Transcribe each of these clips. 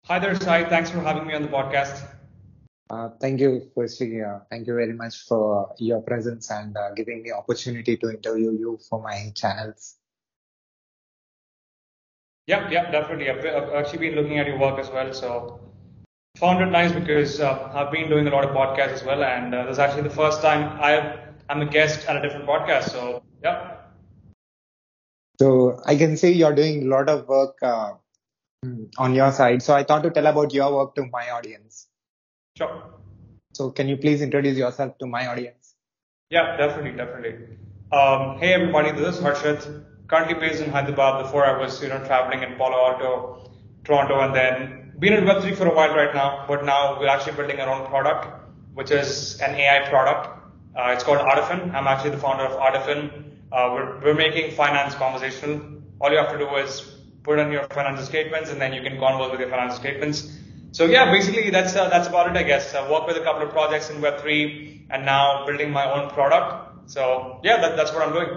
Hi there, Sai. Thanks for having me on the podcast. Thank you, firstly. Thank you very much for your presence and giving me opportunity to interview you for my channels. Yeah, definitely. I've actually been looking at your work as well, so found it nice because I've been doing a lot of podcasts as well, and this is actually the first time I'm a guest at a different podcast. So yeah, So I can see you're doing a lot of work on your side. So I thought to tell about your work to my audience. sure. So can you please introduce yourself to my audience? Yeah, definitely. Hey everybody, this is Harshit. Currently based in Hyderabad. Before I was, traveling in Palo Alto, Toronto, and then been in Web3 for a while right now. But now we're actually building our own product, which is an AI product. It's called Artifin. I'm actually the founder of Artifin. We're making finance conversational. All you have to do is put in your financial statements, and then you can converse with your financial statements. So yeah, basically that's about it, I guess. I worked with a couple of projects in Web3 and now building my own product. So yeah, that's what I'm doing.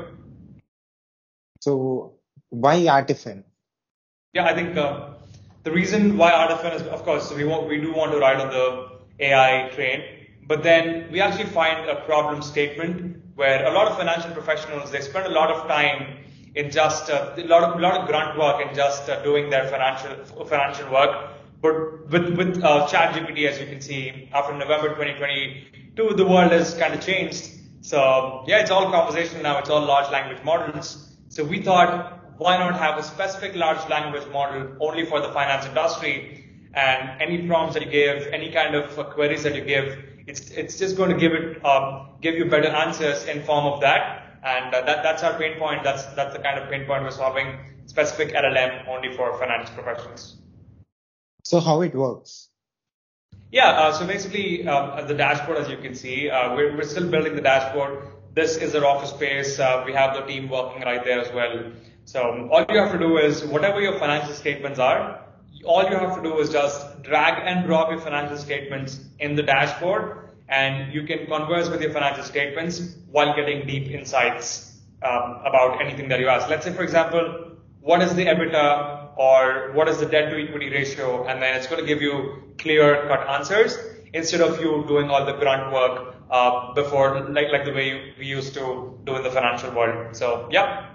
So why Artifin? Yeah, I think the reason why Artifin is, of course, we do want to ride on the AI train, but then we actually find a problem statement where a lot of financial professionals they spend a lot of time in just a lot of grunt work in just doing their financial work. But with ChatGPT, as you can see, after November 2022, the world has kind of changed. So yeah, it's all conversational now. It's all large language models. So we thought, why not have a specific large language model only for the finance industry? And any prompts that you give, any kind of queries that you give, it's just going to give you better answers in form of that. And that's our pain point. That's the kind of pain point we're solving. Specific LLM only for finance professionals. So how it works? Yeah, so basically, the dashboard, as you can see, we're still building the dashboard. This is our office space. We have the team working right there as well. So all you have to do is whatever your financial statements are, all you have to do is just drag and drop your financial statements in the dashboard, and you can converse with your financial statements while getting deep insights about anything that you ask. Let's say, for example, what is the EBITDA or what is the debt to equity ratio, and then it's going to give you clear cut answers instead of you doing all the grunt work before, like the way we used to do in the financial world. So yeah.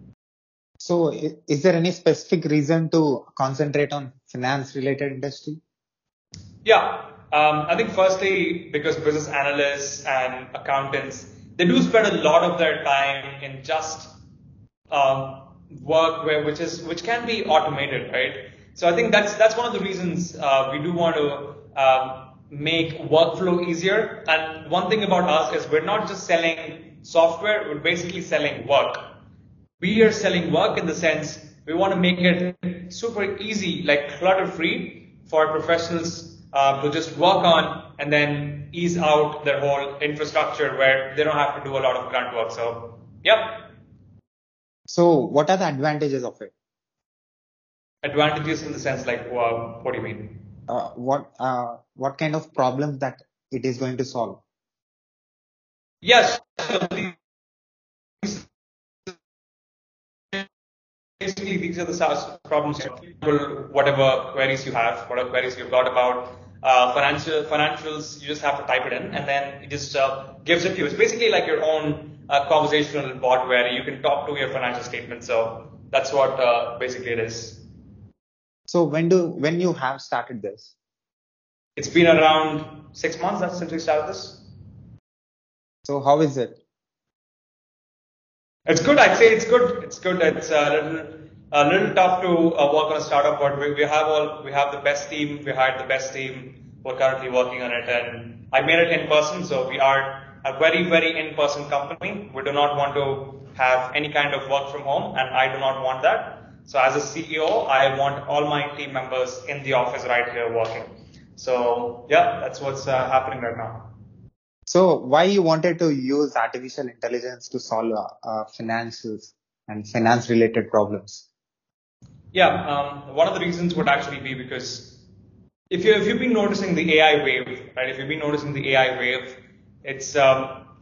So is there any specific reason to concentrate on finance related industry? Yeah, I think firstly because business analysts and accountants they do spend a lot of their time in just um, work which can be automated, right? So I think that's one of the reasons we do want to make workflow easier. And one thing about us is we're not just selling software; we're basically selling work. We are selling work in the sense we want to make it super easy, like clutter free for professionals to just work on and then ease out their whole infrastructure where they don't have to do a lot of grunt work. So, yep, So what are the advantages of it? advantages in the sense like, what do you mean? What kind of problems that it is going to solve? Yes, so basically these are the SaaS problems. Whatever queries you have, whatever queries you've got about financials, you just have to type it in, and then it just gives it to you. It's basically like your own conversational bot where you can talk to your financial statement. So that's what basically it is. So when you have started this? It's been around 6 months since we started this. So how is it? It's good. I'd say it's good. It's good. It's a little tough to work on a startup, but we have the best team. We hired the best team. We're currently working on it, and I made it in person. So we are a very in-person company. We do not want to have any kind of work from home, and I do not want that. So as a CEO, I want all my team members in the office right here working. So yeah, that's what's happening right now. So why you wanted to use artificial intelligence to solve finances and finance related problems? Yeah, one of the reasons would actually be because if you've been noticing the AI wave, right? If you've been noticing the AI wave,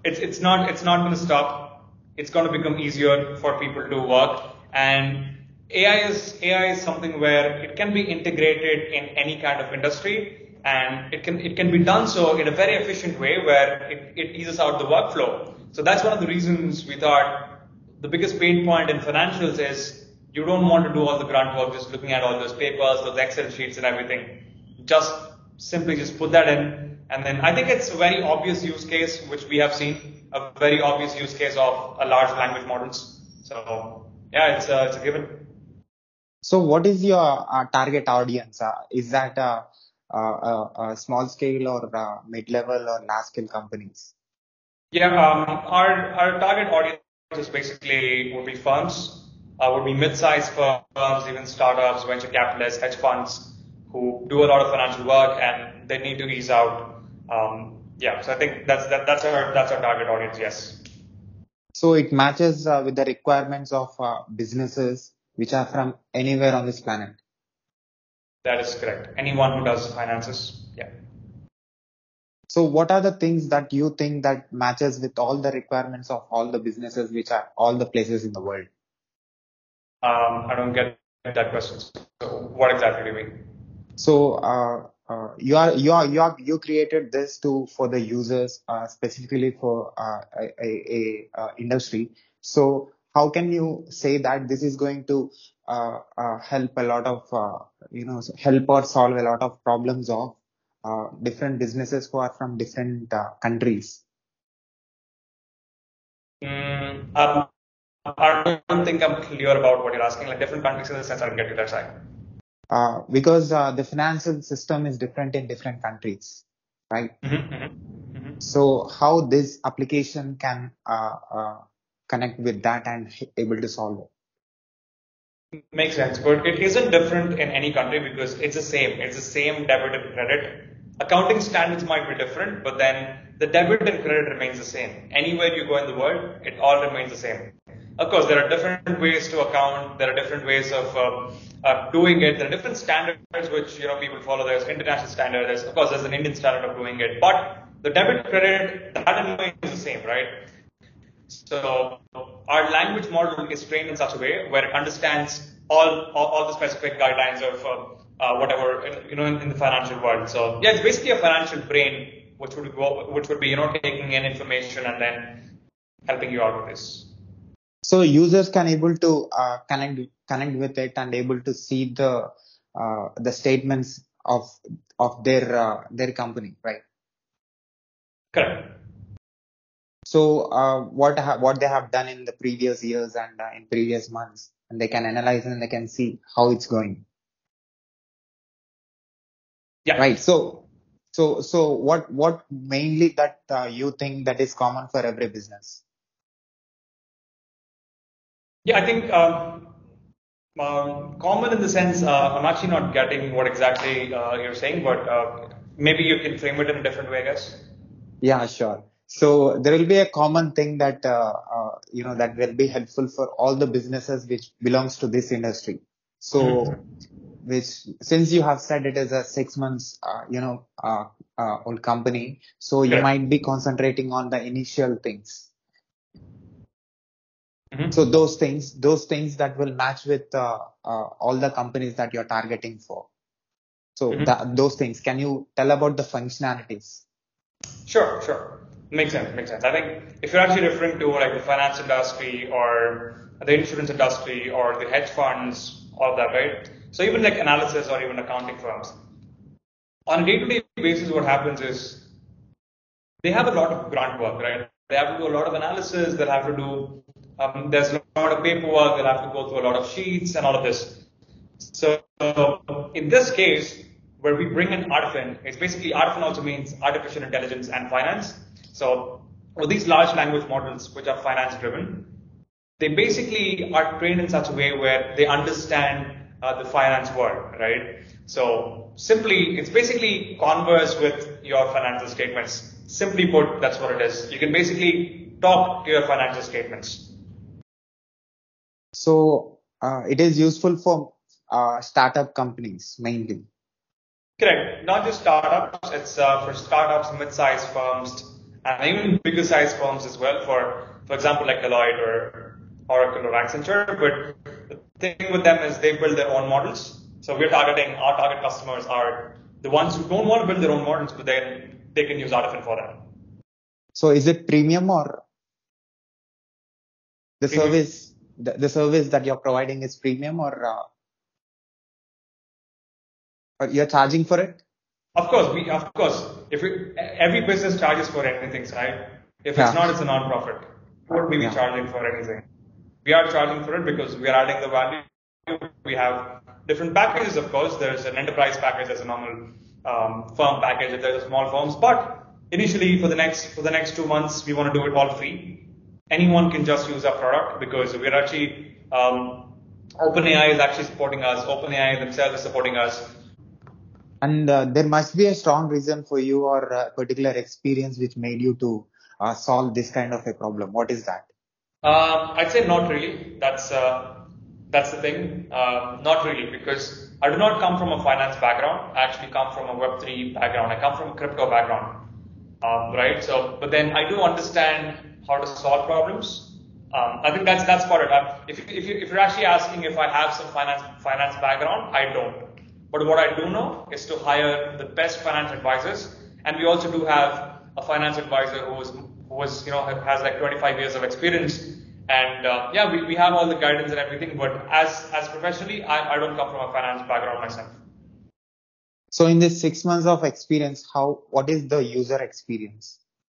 it's not going to stop. It's going to become easier for people to work, and AI is something where it can be integrated in any kind of industry, and it can be done so in a very efficient way where it eases out the workflow. So that's one of the reasons we thought the biggest pain point in financials is you don't want to do all the grunt work, just looking at all those papers, those Excel sheets and everything. Just simply just put that in, and then I think it's a very obvious use case which we have seen, a very obvious use case of a large language models. So yeah, it's a given. So what is your target audience? Is that a small scale or mid-level or large scale companies? Yeah, our target audience is basically would be firms, would be mid-sized firms, even startups, venture capitalists, hedge funds who do a lot of financial work and they need to ease out. Yeah, so I think that's our target audience. Yes. So it matches with the requirements of businesses which are from anywhere on this planet. That is correct. Anyone who does finances. Yeah. So what are the things that you think that matches with all the requirements of all the businesses which are all the places in the world? I don't get that question. So what exactly do you mean? So you created this for the users, specifically for a industry. So how can you say that this is going to help a lot of help or solve a lot of problems of different businesses who are from different countries? I don't think I'm clear about what you're asking. Like different countries in the sense I don't get you that side. Because the financial system is different in different countries, right? So how this application can connect with that and able to solve it? Makes sense, but it isn't different in any country because it's the same. It's the same debit and credit. Accounting standards might be different, but then the debit and credit remains the same. Anywhere you go in the world, it all remains the same. Of course, there are different ways to account. There are different ways of doing it. There are different standards which people follow. There's international standard. There's an Indian standard of doing it. But the debit credit that remains the same, right? So our language model is trained in such a way where it understands all the specific guidelines of whatever in the financial world. So yeah, it's basically a financial brain which would be taking in information and then helping you out with this. So users can able to connect with it and able to see the statements of their company, right? Correct. So what they have done in the previous years and in previous months, and they can analyze and they can see how it's going. Yeah. Right. So what mainly that you think that is common for every business? Yeah, I think common in the sense I'm actually not getting what exactly you're saying, but maybe you can frame it in a different way, I guess. Yeah, sure. So there will be a common thing that that will be helpful for all the businesses which belongs to this industry. So which, since you have said it is a 6 months old company, so you might be concentrating on the initial things. So those things that will match with all the companies that you're targeting for. So those things, can you tell about the functionalities? Sure. Makes sense. I think if you're actually referring to like the finance industry or the insurance industry or the hedge funds, all of that, right? So even like analysis or even accounting firms, on a day-to-day basis, what happens is they have a lot of grunt work, right? They have to do a lot of analysis. They'll have to do there's a lot of paperwork. They'll have to go through a lot of sheets and all of this. So in this case, where we bring in Artifin, it's basically Artifin also means artificial intelligence and finance. So with these large language models, which are finance driven, they basically are trained in such a way where they understand the finance world, right? So simply, it's basically converse with your financial statements. Simply put, that's what it is. You can basically talk to your financial statements. So it is useful for startup companies mainly. Correct. Not just startups. It's for startups, mid-sized firms, and even bigger sized firms as well. For example, like Deloitte or Oracle or Accenture. But The thing with them is they build their own models. So our target customers are the ones who don't want to build their own models, but then they can use Artifin for that. So is it premium or the Premium. service, the service that you're providing is premium or you're charging for it? Of course, every business charges for anything, right? If it's not, it's a non-profit. Would we be charging for anything? We are charging for it because we are adding the value. We have different packages, of course. There's an enterprise package, there's a normal firm package, there's a small firms. But initially, for the next 2 months, we want to do it all free. Anyone can just use our product because we're actually OpenAI is actually supporting us. OpenAI themselves is supporting us. And there must be a strong reason for you or a particular experience which made you to solve this kind of a problem. What is that? I'd say not really. That's the thing. Not really, because I do not come from a finance background. I actually come from a Web3 background. I come from a crypto background, right? So, but then I do understand how to solve problems. I think that's part of it. If you're actually asking if I have some finance background, I don't. But what I do know is to hire the best finance advisors, and we also do have a finance advisor who has like 25 years of experience, and we have all the guidance and everything. But as professionally, I don't come from a finance background myself. So in this 6 months of experience, what is the user experience?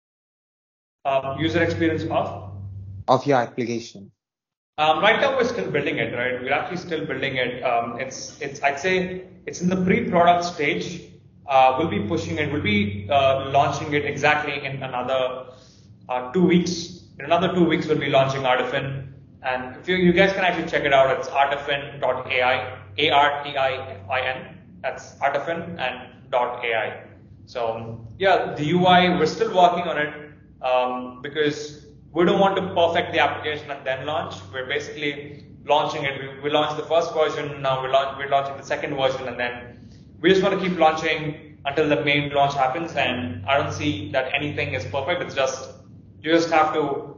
User experience of your application. Right now we're still building it, right? We're actually still building it. I'd say it's in the pre-product stage. We'll be pushing it. We'll be launching it exactly in another 2 weeks. In another 2 weeks, we'll be launching Artifin. And if you guys can actually check it out, it's artifin.ai, ARTIFIN. That's Artifin and .ai. So yeah, the UI, we're still working on it because we don't want to perfect the application and then launch. We're basically launching it. We launched the first version. Now we're launching the second version, and then we just want to keep launching until the main launch happens. And I don't see that anything is perfect. It's just you just have to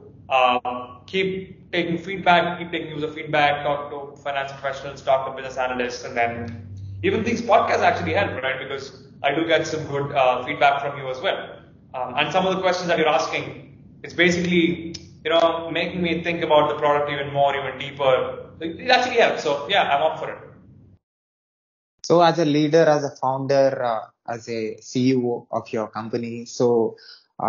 keep taking feedback, keep taking user feedback, talk to finance professionals, talk to business analysts, and then even these podcasts actually help, right? Because I do get some good feedback from you as well. And some of the questions that you're asking, it's basically, making me think about the product even more, even deeper. It actually helps. So yeah, I'm up for it. So as a leader, as a founder, as a CEO of your company, so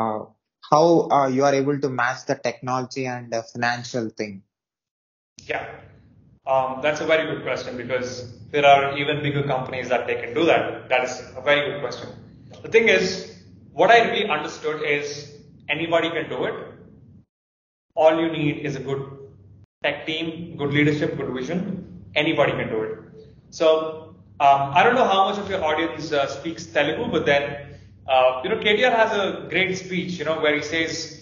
how you are able to match the technology and the financial thing? Yeah, that's a very good question because there are even bigger companies that they can do that. That is a very good question. The thing is, what I really understood is anybody can do it. All you need is a good tech team, good leadership, good vision. Anybody can do it. So I don't know how much of your audience speaks Telugu, but then KTR has a great speech, where he says,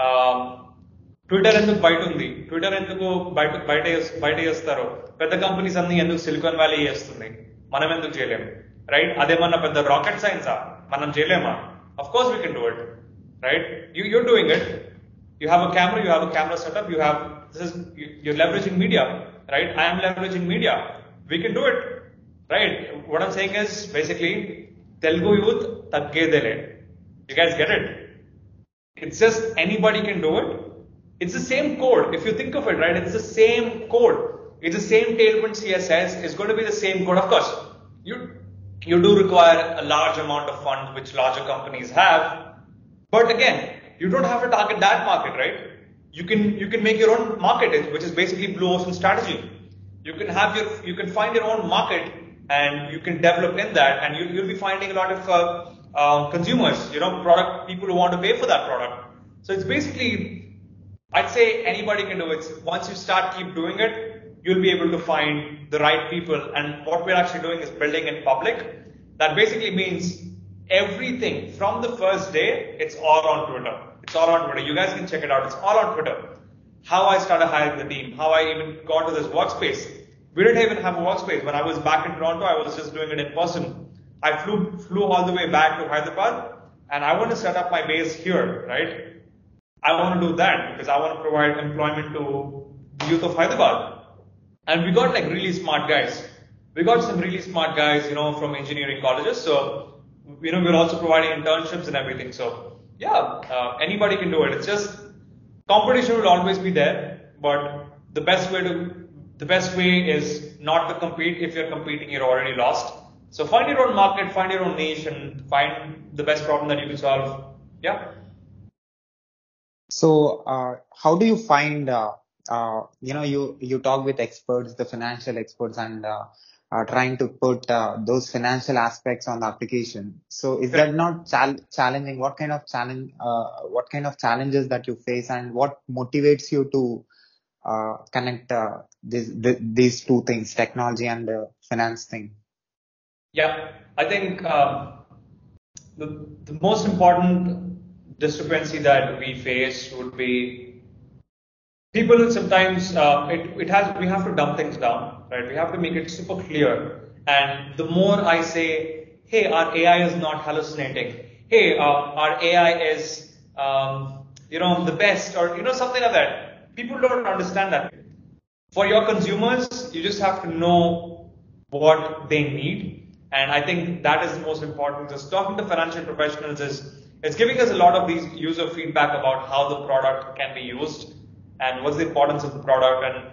Twitter enduku bite undi, Twitter enduku bite chestaro, pedda companies anni enduku Silicon Valley chestundi, manam enduku cheyalem, right? Ademanna pedda rocket science manam cheyalema? Of course we can do it, right? You're doing it. You have a camera setup, you're leveraging media, right? I am leveraging media. We can do it, right? What I'm saying is basically Telugu youth taggedele. You guys get it? It's just anybody can do it. It's the same code. If you think of it, right? It's the same code. It's the same Tailwind CSS. It's going to be the same code. Of course, you do require a large amount of funds, which larger companies have. But again, you don't have to target that market, right? You can make your own market, which is basically blue ocean strategy. You can find your own market and you can develop in that, and you'll be finding a lot of consumers, people who want to pay for that product. So it's basically, I'd say anybody can do it. Once you keep doing it, you'll be able to find the right people. And what we're actually doing is building in public. That basically means everything from the first day, it's all on Twitter. It's all on Twitter. You guys can check it out. It's all on Twitter. How I started hiring the team, how I even got to this workspace. We didn't even have a workspace. When I was back in Toronto, I was just doing it in person. I flew all the way back to Hyderabad, and I want to set up my base here, right? I want to do that because I want to provide employment to the youth of Hyderabad. And we got like really smart guys. We got some really smart guys, from engineering colleges. So, we're also providing internships and everything. So, yeah, anybody can do it. It's just competition will always be there, but the best way is not to compete. If you're competing, you're already lost. So find your own market, find your own niche, and find the best problem that you can solve. Yeah. So, how do you find, you talk with experts, the financial experts, and trying to put those financial aspects on the application. So, is that not challenging? What kind of challenges that you face, and what motivates you to connect these two things, technology and finance thing? Yeah, I think the most important discrepancy that we face would be people sometimes we have to dumb things down, right? We have to make it super clear. And the more I say, hey, our AI is not hallucinating. Hey, our AI is the best, or something like that. People don't understand that. For your consumers, you just have to know what they need. And I think that is the most important. Just talking to financial professionals it's giving us a lot of these user feedback about how the product can be used and what's the importance of the product. And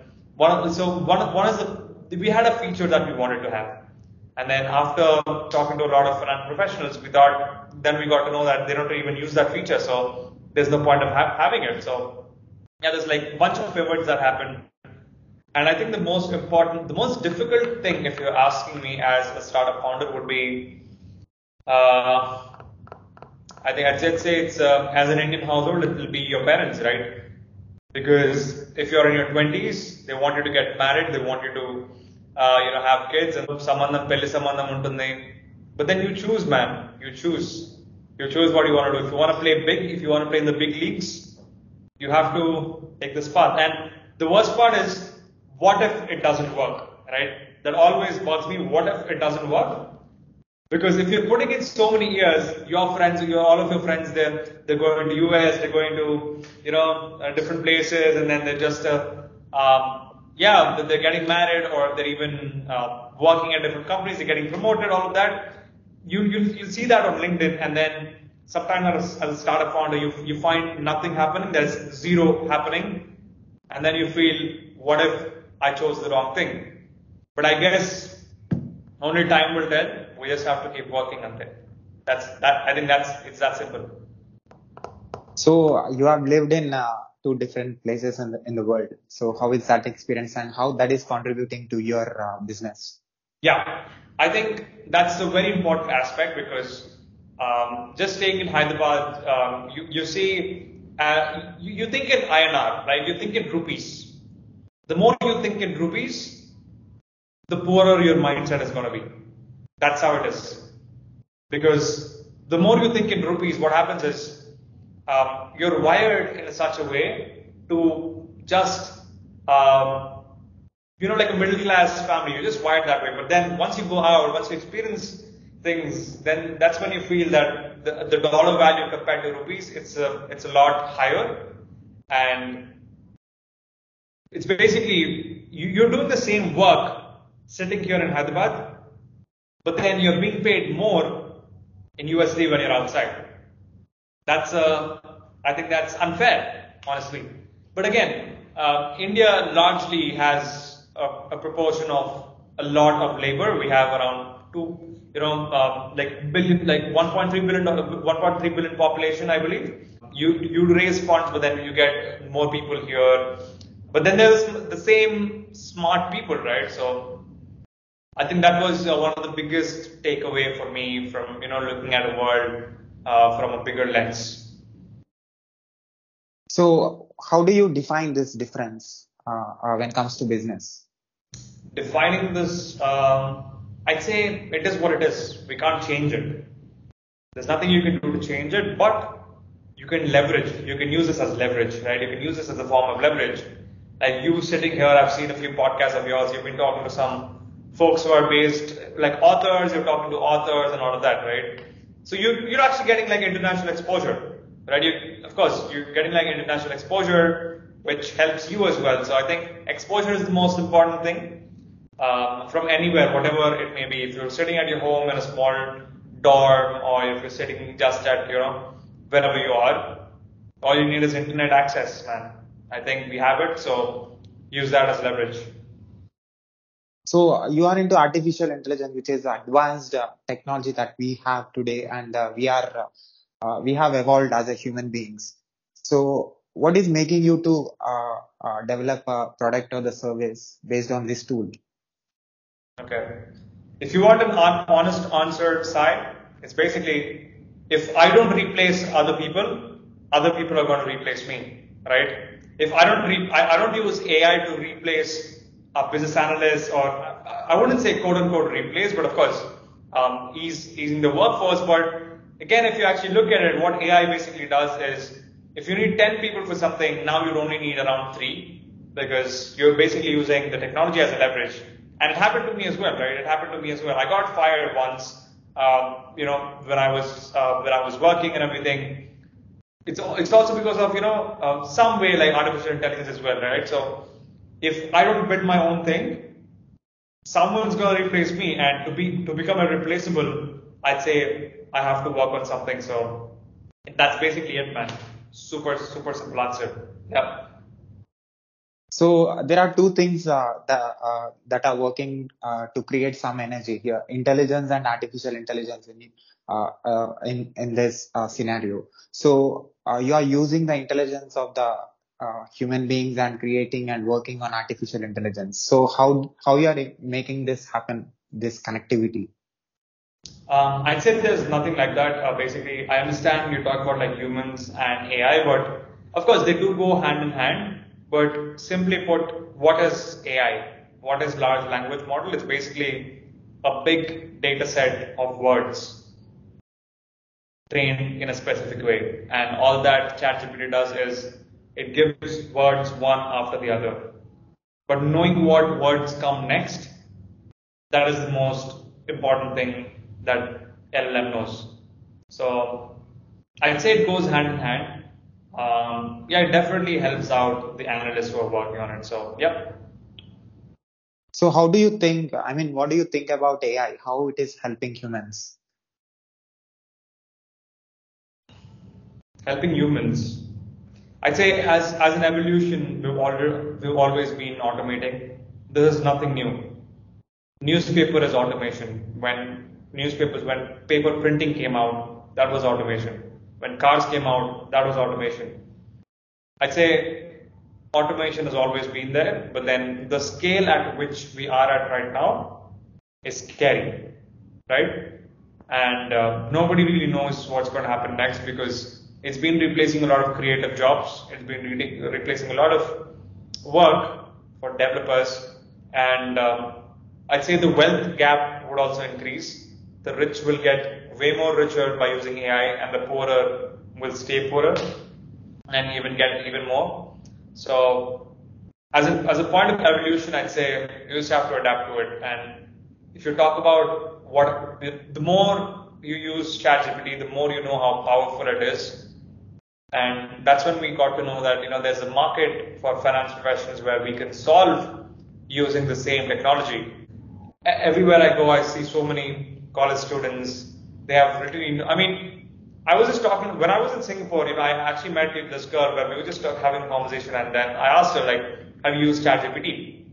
we had a feature that we wanted to have. And then after talking to a lot of financial professionals, we got to know that they don't even use that feature. So there's no point of having it. So yeah, there's like a bunch of pivots that happen. And I think the most difficult thing, if you're asking me as a startup founder, would be, I think I'd say it's as an Indian household, it will be your parents, right? Because if you're in your 20s, they want you to get married, they want you to, have kids, and samandham untundi. But then you choose, man. You choose what you want to do. If you want to play big, if you want to play in the big leagues, you have to take this path. And the worst part is, what if it doesn't work, right? That always bugs me. What if it doesn't work? Because if you're putting in so many years, all of your friends, they're going to US, they're going to, different places, and then they're just, they're getting married, or they're even working at different companies, they're getting promoted, all of that. You see that on LinkedIn, and then sometimes as a startup founder, you find nothing happening, there's zero happening, and then you feel, what if I chose the wrong thing? But I guess only time will tell. We just have to keep working on it. I think it's that simple. So you have lived in two different places in the world. So how is that experience, and how that is contributing to your business? Yeah, I think that's a very important aspect, because just staying in Hyderabad, you see, you think in INR, right? You think in rupees. The more you think in rupees, the poorer your mindset is going to be. That's how it is. Because the more you think in rupees, what happens is you're wired in such a way to just, like a middle class family. You're just wired that way. But then once you go out, once you experience things, then that's when you feel that the dollar value compared to rupees, it's a lot higher. And it's basically, you're doing the same work sitting here in Hyderabad, but then you're being paid more in USD when you're outside. I think that's unfair, honestly. But again, India largely has a proportion of a lot of labor. We have around 1.3 billion population, I believe. You raise funds, but then you get more people here. But then there's the same smart people, right? So I think that was one of the biggest takeaway for me from, looking at the world from a bigger lens. So how do you define this difference when it comes to business? Defining this, I'd say it is what it is. We can't change it. There's nothing you can do to change it, but you can leverage. You can use this as leverage, right? You can use this as a form of leverage. Like you sitting here, I've seen a few podcasts of yours. You've been talking to some folks who are based, like authors. You're talking to authors and all of that, right? So you're actually getting like international exposure, right? You're getting like international exposure. which helps you as well. So I think exposure is the most important thing. From anywhere, whatever it may be. If you're sitting at your home in a small dorm, or if you're sitting just at, wherever you are, all you need is internet access, man. I think we have it, so use that as leverage. So you are into artificial intelligence, which is advanced technology that we have today, and we have evolved as a human beings. So what is making you to develop a product or the service based on this tool? Okay. If you want an honest answer, Sai, it's basically, if I don't replace other people are going to replace me, right? If I don't use AI to replace a business analyst, or I wouldn't say quote unquote replace, but of course, he's in the workforce. But again, if you actually look at it, what AI basically does is, if you need 10 people for something, now you only need around 3, because you're basically using the technology as a leverage. And it happened to me as well, right? It happened to me as well. I got fired once, when I was working and everything. It's also because of, some way like artificial intelligence as well, right? So if I don't build my own thing, someone's going to replace me, and to become a replaceable, I'd say I have to work on something. So that's basically it, man. Super simple answer. Yeah. So there are two things that are working to create some energy here: intelligence and artificial intelligence in this scenario. So you are using the intelligence of the human beings and creating and working on artificial intelligence. So how you are making this happen? This connectivity. I'd say there's nothing like that. Basically, I understand you talk about like humans and AI, but of course they do go hand in hand. But simply put, what is AI? What is large language model? It's basically a big data set of words trained in a specific way. And all that ChatGPT does is it gives words one after the other. But knowing what words come next, that is the most important thing that LLM knows. So I'd say it goes hand in hand. It definitely helps out the analysts who are working on it. So, yeah. So how do you think, what do you think about AI? How it is helping humans? Helping humans. I'd say as an evolution, we've always been automating. This is nothing new. Newspaper is automation. When paper printing came out, that was automation. When cars came out, that was automation. I'd say automation has always been there, but then the scale at which we are at right now is scary, right? And nobody really knows what's going to happen next, because it's been replacing a lot of creative jobs. It's been replacing a lot of work for developers, and I'd say the wealth gap would also increase. The rich will get way more richer by using AI, and the poorer will stay poorer and even get even more. So as a point of evolution, I'd say you just have to adapt to it. And if you talk about the more you use ChatGPT, the more you know how powerful it is. And that's when we got to know that, there's a market for finance professionals where we can solve using the same technology. Everywhere I go, I see so many college students. They have written, I was just talking, when I was in Singapore, I actually met this girl where we were just having a conversation, and then I asked her, like, have you used ChatGPT?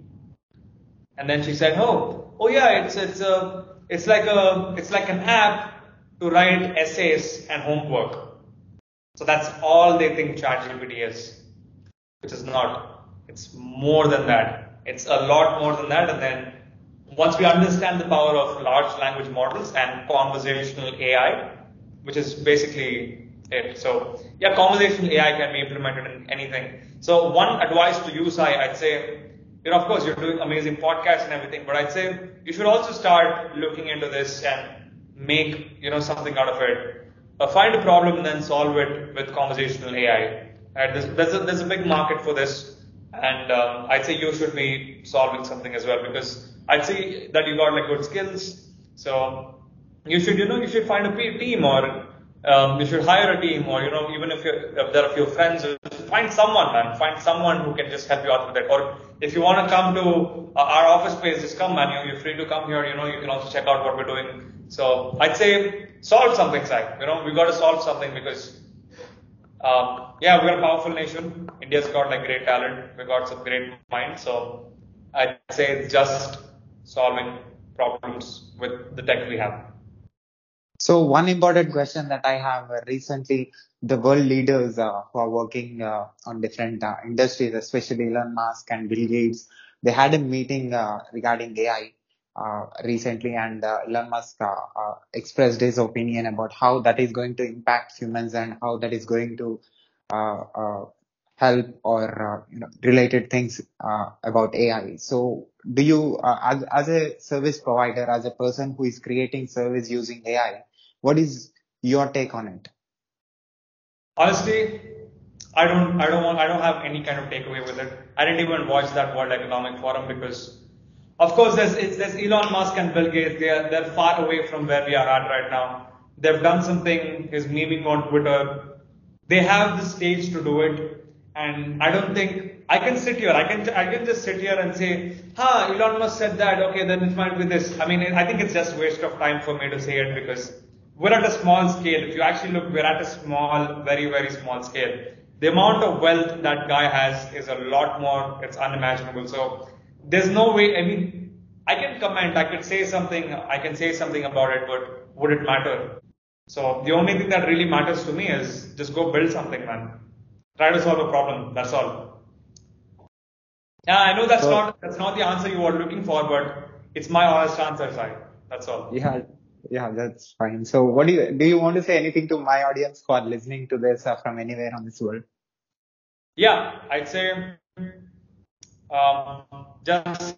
And then she said, oh yeah, it's like an app to write essays and homework. So that's all they think ChatGPT is, which is not. It's more than that. It's a lot more than that. And then once we understand the power of large language models and conversational AI, which is basically it. So yeah, conversational AI can be implemented in anything. So one advice to you, Sai, I'd say, of course you're doing amazing podcasts and everything, but I'd say you should also start looking into this and make, something out of it. Find a problem and then solve it with conversational AI. Right? There's a big market for this, and I'd say you should be solving something as well, because I'd say that you got like good skills. So you should find a team, or You should hire a team, or even if there are a few friends, find someone, man. Find someone who can just help you out with that. Or if you want to come to our office space, just come, man. You're free to come here. You can also check out what we're doing. So I'd say solve something, Sai. We got to solve something because, yeah, we're a powerful nation. India's got like great talent. We got some great minds. So I'd say it's just solving problems with the tech we have. So one important question that I have recently, the world leaders who are working on different industries, especially Elon Musk and Bill Gates, they had a meeting regarding AI recently, and Elon Musk expressed his opinion about how that is going to impact humans and how that is going to uh, uh, help or related things about AI. So, do you, as a service provider, as a person who is creating service using AI, what is your take on it? Honestly, I don't have any kind of takeaway with it. I didn't even watch that World Economic Forum because, of course, there's Elon Musk and Bill Gates. They're far away from where we are at right now. They've done something. He's memeing on Twitter. They have the stage to do it, and I don't think I can sit here. I can just sit here and say, Elon Musk said that. Okay, then it might be this. I mean, I think it's just waste of time for me to say it because we're at a small scale. If you actually look, we're at a small, very, very small scale. The amount of wealth that guy has is a lot more, it's unimaginable. So there's no way, I mean, I can comment, I can say something about it, but would it matter? So the only thing that really matters to me is just go build something, man. Try to solve a problem. That's all. Yeah, I know So, that's not the answer you were looking for, but it's my honest answer, side. That's all. yeah, yeah, that's fine. So, what do you want to say anything to my audience who are listening to this from anywhere on this world? Yeah, I'd say just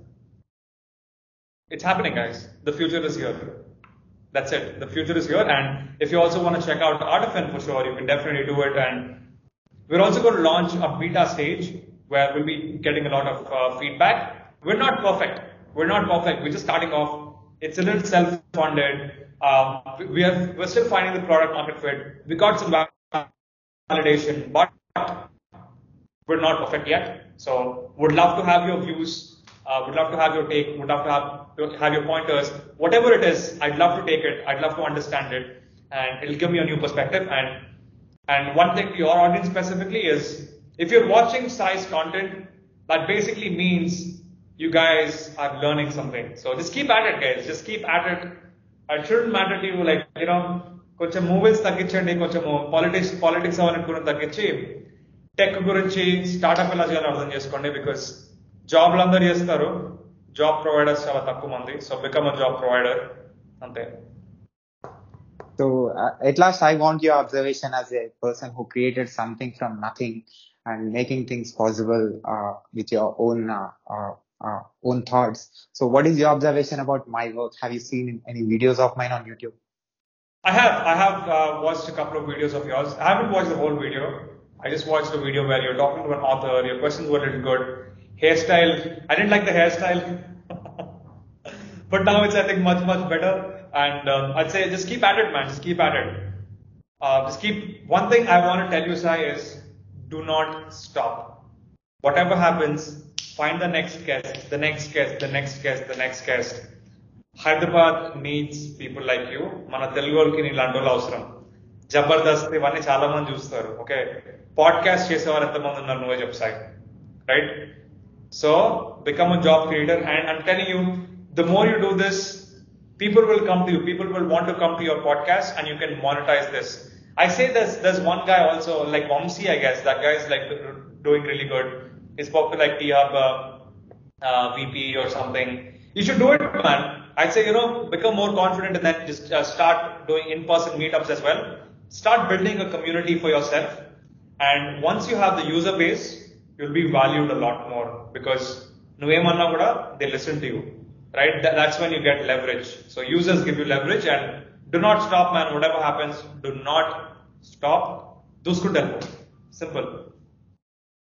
it's happening, guys. The future is here. That's it. The future is here. And if you also want to check out Artifin for sure, you can definitely do it. And we're also going to launch a beta stage where we'll be getting a lot of feedback. We're not perfect. We're not perfect. We're just starting off. It's a little self-funded. We're still finding the product market fit. We got some validation, but we're not perfect yet. So would love to have your views, would love to have your take, would love to have your pointers. Whatever it is, I'd love to take it. I'd love to understand it, and it'll give me a new perspective. And one thing to your audience specifically is, if you're watching Sai's content, that basically means you guys are learning something. So just keep at it, guys. Just keep at it. It shouldn't matter to you, like, కొంచెం movies తగ్గించండి, కొంచెం politics అవన్నీ కూడా తగ్గించి tech గురించి startup ఎలా చేయాలో అర్థం చేసుకోండి. బికాస్ జాబ్లు అందరు చేస్తారు, జాబ్ ప్రొవైడర్స్ చాలా తక్కువ మంది. So become a job provider, అంతే. So, at last, I want your observation as a person who created something from nothing and making things possible with your own thoughts. So, what is your observation about my work? Have you seen any videos of mine on YouTube? I have watched a couple of videos of yours. I haven't watched the whole video. I just watched a video where you're talking to an author. Your questions were a little good. Hairstyle, I didn't like the hairstyle, but now it's, I think, much better. And I'd say just keep at it, man. Just keep at it. One thing I want to tell you, Sai, is do not stop. Whatever happens, find the next guest, the next guest, the next guest, the next guest. Hyderabad needs people like you. Mana Telugu వాళ్ళకి నీలాంటి వాళ్ళు అవసరం. జబర్దస్త్ ఇవన్నీ చాలా మంది చూస్తారు. Okay, podcast చేసేవారు ఎంతమంది ఉన్నారు నువ్వే చెప్పు Sai, right? So become a job creator, and I'm telling you, the more you do this, people will come to you. People will want to come to your podcast, and you can monetize this. I say there's one guy also, like Vamsi, I guess. That guy is like doing really good. He's popular like T-Hub VP or something. You should do it, man. I'd say, become more confident and then just start doing in-person meetups as well. Start building a community for yourself. And once you have the user base, you'll be valued a lot more because nuvemanna kuda they listen to you, right? That's when you get leverage. So users give you leverage, and do not stop, man. Whatever happens, do not stop. Dusku tempo. Simple.